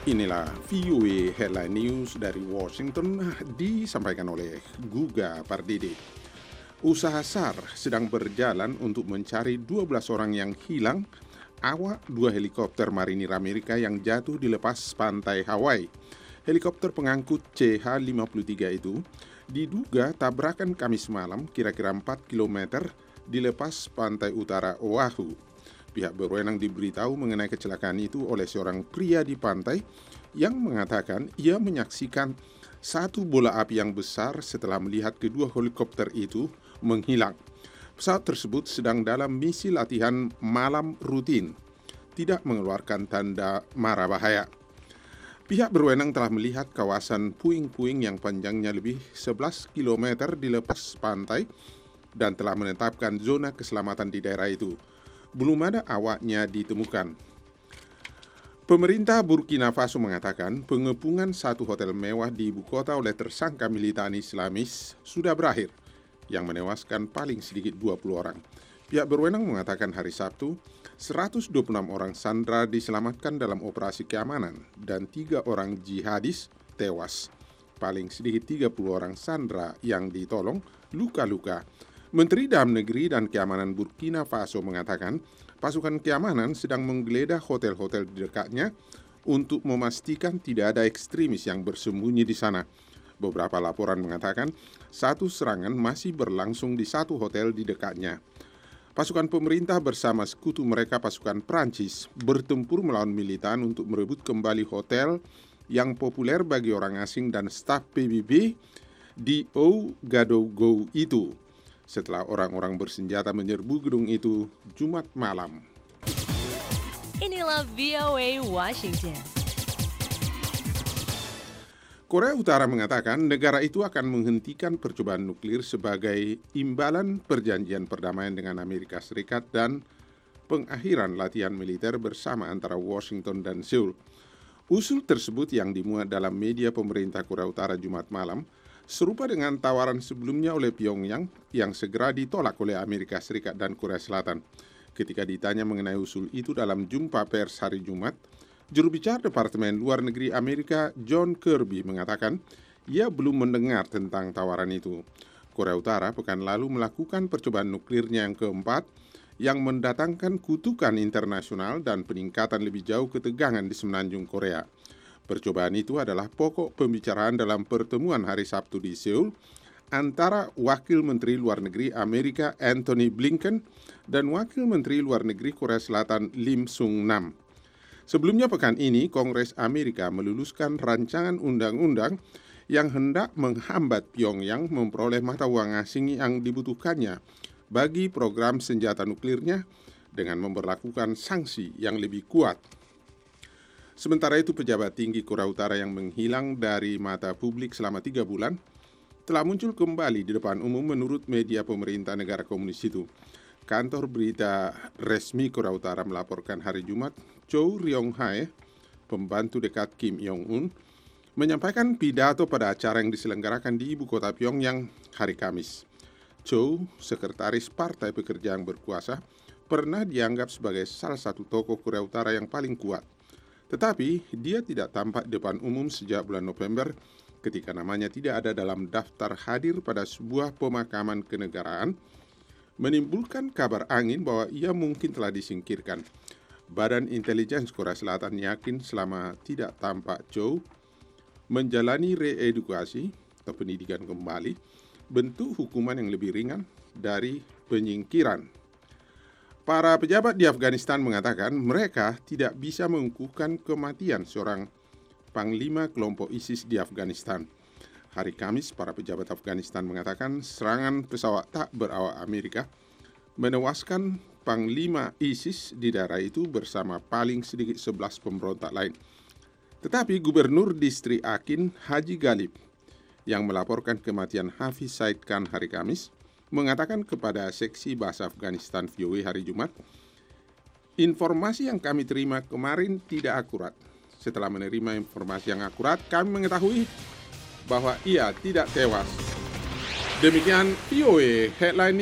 Inilah VOA Headline News dari Washington disampaikan oleh Guga Pardede. Usaha SAR sedang berjalan untuk mencari 12 orang yang hilang awak 2 helikopter marinir Amerika yang jatuh di lepas pantai Hawaii. Helikopter pengangkut CH-53 itu diduga tabrakan Kamis malam kira-kira 4 km di lepas pantai utara Oahu. Pihak berwenang diberitahu mengenai kecelakaan itu oleh seorang pria di pantai yang mengatakan ia menyaksikan satu bola api yang besar setelah melihat kedua helikopter itu menghilang. Pesawat tersebut sedang dalam misi latihan malam rutin, tidak mengeluarkan tanda mara bahaya. Pihak berwenang telah melihat kawasan puing-puing yang panjangnya lebih 11 km di lepas pantai dan telah menetapkan zona keselamatan di daerah itu. Belum ada awaknya ditemukan. Pemerintah Burkina Faso mengatakan pengepungan satu hotel mewah di ibu kota oleh tersangka militan Islamis sudah berakhir, yang menewaskan paling sedikit 20 orang. Pihak berwenang mengatakan hari Sabtu, 126 orang sandera diselamatkan dalam operasi keamanan dan 3 orang jihadis tewas. Paling sedikit 30 orang sandera yang ditolong luka-luka. Menteri Dalam Negeri dan Keamanan Burkina Faso mengatakan pasukan keamanan sedang menggeledah hotel-hotel di dekatnya untuk memastikan tidak ada ekstremis yang bersembunyi di sana. Beberapa laporan mengatakan satu serangan masih berlangsung di satu hotel di dekatnya. Pasukan pemerintah bersama sekutu mereka pasukan Prancis bertempur melawan militan untuk merebut kembali hotel yang populer bagi orang asing dan staf PBB di Ouagadougou itu, setelah orang-orang bersenjata menyerbu gedung itu Jumat malam. Inilah VOA Washington. Korea Utara mengatakan negara itu akan menghentikan percobaan nuklir sebagai imbalan perjanjian perdamaian dengan Amerika Serikat dan pengakhiran latihan militer bersama antara Washington dan Seoul. Usul tersebut yang dimuat dalam media pemerintah Korea Utara Jumat malam serupa dengan tawaran sebelumnya oleh Pyongyang yang segera ditolak oleh Amerika Serikat dan Korea Selatan. Ketika ditanya mengenai usul itu dalam jumpa pers hari Jumat, juru bicara Departemen Luar Negeri Amerika John Kirby mengatakan ia belum mendengar tentang tawaran itu. Korea Utara pekan lalu melakukan percobaan nuklirnya yang keempat yang mendatangkan kutukan internasional dan peningkatan lebih jauh ketegangan di semenanjung Korea. Percobaan itu adalah pokok pembicaraan dalam pertemuan hari Sabtu di Seoul antara Wakil Menteri Luar Negeri Amerika Antony Blinken dan Wakil Menteri Luar Negeri Korea Selatan Lim Sung Nam. Sebelumnya pekan ini, Kongres Amerika meluluskan rancangan undang-undang yang hendak menghambat Pyongyang memperoleh mata uang asing yang dibutuhkannya bagi program senjata nuklirnya dengan memberlakukan sanksi yang lebih kuat. Sementara itu, pejabat tinggi Korea Utara yang menghilang dari mata publik selama 3 bulan telah muncul kembali di depan umum menurut media pemerintah negara komunis itu. Kantor berita resmi Korea Utara melaporkan hari Jumat, Cho Ryong-hae, pembantu dekat Kim Jong-un, menyampaikan pidato pada acara yang diselenggarakan di ibu kota Pyongyang hari Kamis. Cho, sekretaris Partai Pekerja yang berkuasa, pernah dianggap sebagai salah satu tokoh Korea Utara yang paling kuat. Tetapi dia tidak tampak di depan umum sejak bulan November ketika namanya tidak ada dalam daftar hadir pada sebuah pemakaman kenegaraan, menimbulkan kabar angin bahwa ia mungkin telah disingkirkan. Badan Intelijen Korea Selatan yakin selama tidak tampak Cho menjalani reedukasi atau pendidikan kembali, bentuk hukuman yang lebih ringan dari penyingkiran. Para pejabat di Afghanistan mengatakan mereka tidak bisa mengukuhkan kematian seorang panglima kelompok ISIS di Afghanistan. Hari Kamis, para pejabat Afghanistan mengatakan serangan pesawat tak berawak Amerika menewaskan panglima ISIS di daerah itu bersama paling sedikit 11 pemberontak lain. Tetapi Gubernur Distrik Akin Haji Galib yang melaporkan kematian Hafiz Said Khan hari Kamis mengatakan kepada seksi bahasa Afghanistan VOA hari Jumat, informasi yang kami terima kemarin tidak akurat. Setelah menerima informasi yang akurat, kami mengetahui bahwa ia tidak tewas. Demikian VOA Headline